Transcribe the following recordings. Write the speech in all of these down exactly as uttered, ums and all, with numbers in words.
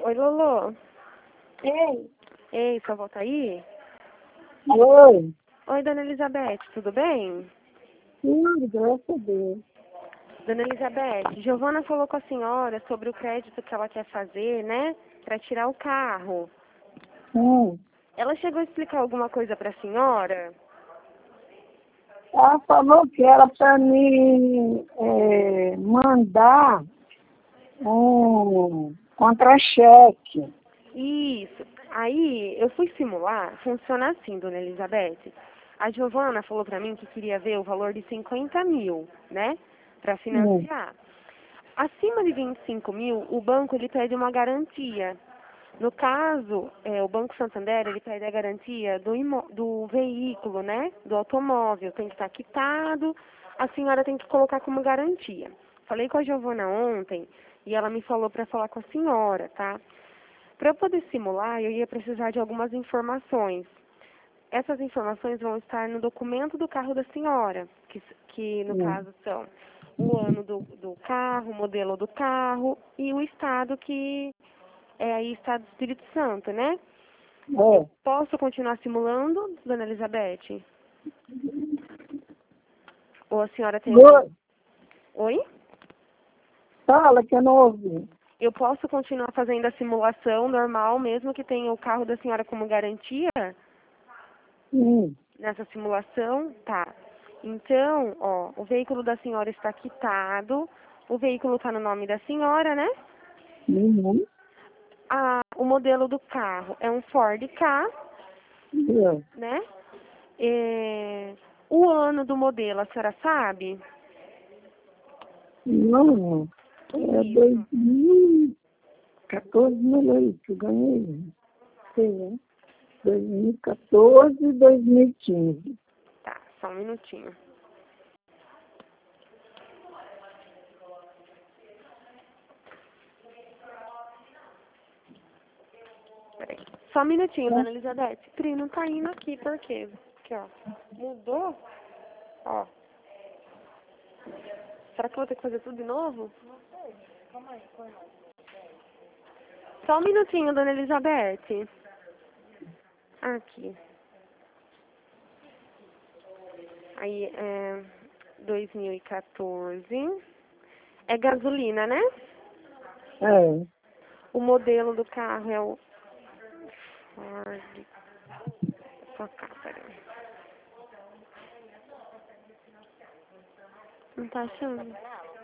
Oi, Lolo. Ei. Ei, sua avó tá aí? Oi. Oi, dona Elizabeth, tudo bem? Sim, graças a Deus. Dona Elizabeth, Giovana falou com a senhora sobre o crédito que ela quer fazer, né? Pra tirar o carro. Hum. Ela chegou a explicar alguma coisa pra senhora? Ela falou que era para me é, mandar um contra-cheque. Isso. Aí, eu fui simular, funciona assim, dona Elizabeth. A Giovana falou pra mim que queria ver o valor de cinquenta mil, né? Pra Hum. financiar. Acima de vinte e cinco mil, o banco ele pede uma garantia. No caso, é, o Banco Santander ele pede a garantia do, imo do veículo, né? Do automóvel. Tem que estar quitado, a senhora tem que colocar como garantia. Falei com a Giovana ontem e ela me falou para falar com a senhora, tá? Para eu poder simular, eu ia precisar de algumas informações. Essas informações vão estar no documento do carro da senhora, que, que no Hum. caso são o ano do, do carro, o modelo do carro e o estado que é aí estado do Espírito Santo, né? Eu É. posso continuar simulando, dona Elizabeth? Ou a senhora tem algum... Oi. Oi? Fala que eu não ouvi. Eu posso continuar fazendo a simulação normal, mesmo que tenha o carro da senhora como garantia? Hum. Nessa simulação? Tá. Então, ó, o veículo da senhora está quitado, o veículo está no nome da senhora, né? Uhum. Ah, o modelo do carro é um Ford Ka, É. né? É, o ano do modelo, a senhora sabe? Não. É Isso. dois mil e quatorze milhões que eu ganhei. Sei, né? dois mil e quatorze e dois mil e quinze. Tá, só um minutinho. Peraí. Só um minutinho, dona Elizabeth. Pri, não tá indo aqui, por quê? Aqui, ó. Mudou? Ó. Será que eu vou ter que fazer tudo de novo? Só um minutinho, dona Elizabeth. Aqui. Aí, é... dois mil e quatorze. É gasolina, né? É. O modelo do carro é o Ford. Só cá, peraí. Não tá achando?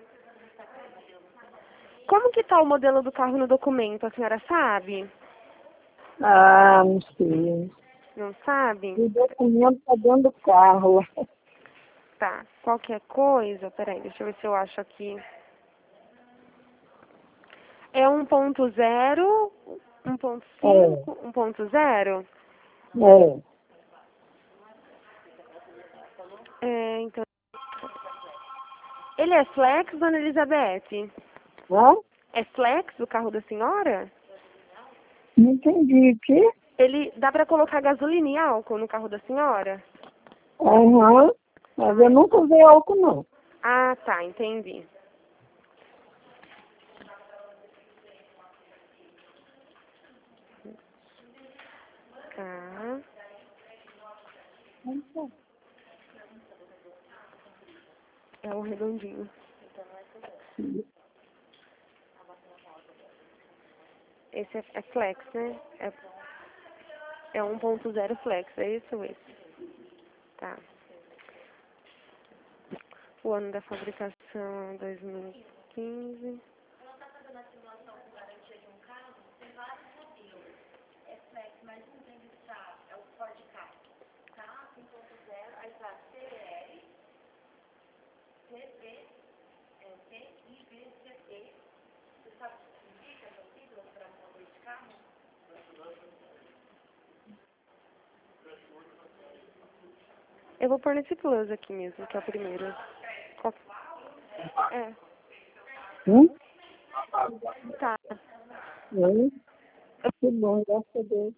Como que tá o modelo do carro no documento? A senhora sabe? Ah, não sei. Não sabe? O documento tá dentro do carro. Tá. Qualquer coisa, peraí, deixa eu ver se eu acho aqui. É um ponto zero, um ponto É. cinco, um ponto zero? É. É, então. Ele é flex, dona Elizabeth? Hã? É flex o carro da senhora? Não entendi o quê? Ele dá pra colocar gasolina e álcool no carro da senhora? Aham. Mas eu nunca usei álcool, não. Ah, tá, entendi. Tá. É o redondinho. Esse é, é flex, né? É, é um ponto zero flex, é isso ou esse? Tá. O ano da fabricação, dois mil e quinze. Eu vou pôr nesse plus aqui mesmo, que é o primeiro. Qual- É, Hum? tá. Hum? Que bom, graças a Deus.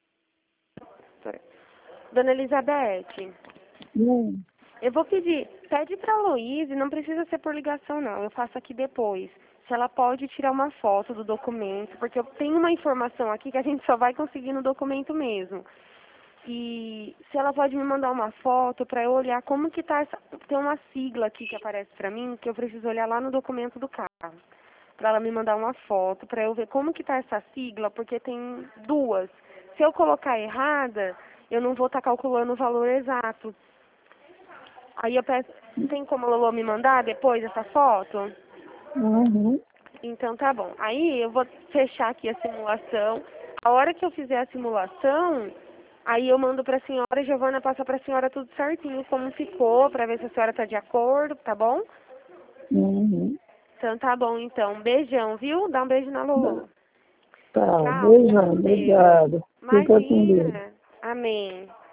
Peraí. Dona Elizabeth, Hum. eu vou pedir pede para a Loíse, não precisa ser por ligação não, eu faço aqui depois. Se ela pode tirar uma foto do documento, porque eu tenho uma informação aqui que a gente só vai conseguir no documento mesmo. E se ela pode me mandar uma foto para eu olhar como que tá essa... Tem uma sigla aqui que aparece para mim, que eu preciso olhar lá no documento do carro. Para ela me mandar uma foto, para eu ver como que tá essa sigla, porque tem duas. Se eu colocar errada, eu não vou estar calculando o valor exato. Aí eu peço, tem como a Lolo me mandar depois essa foto? Uhum. Então tá bom. Aí eu vou fechar aqui a simulação. A hora que eu fizer a simulação, aí eu mando pra senhora, a Giovana passa pra senhora tudo certinho, como ficou, pra ver se a senhora tá de acordo, tá bom? Uhum. Então tá bom, então. Beijão, viu? Dá um beijo na Lolo. Tá, Tchau, fica beijão, com Deus. obrigado. Fica com Deus. Imagina. Amém.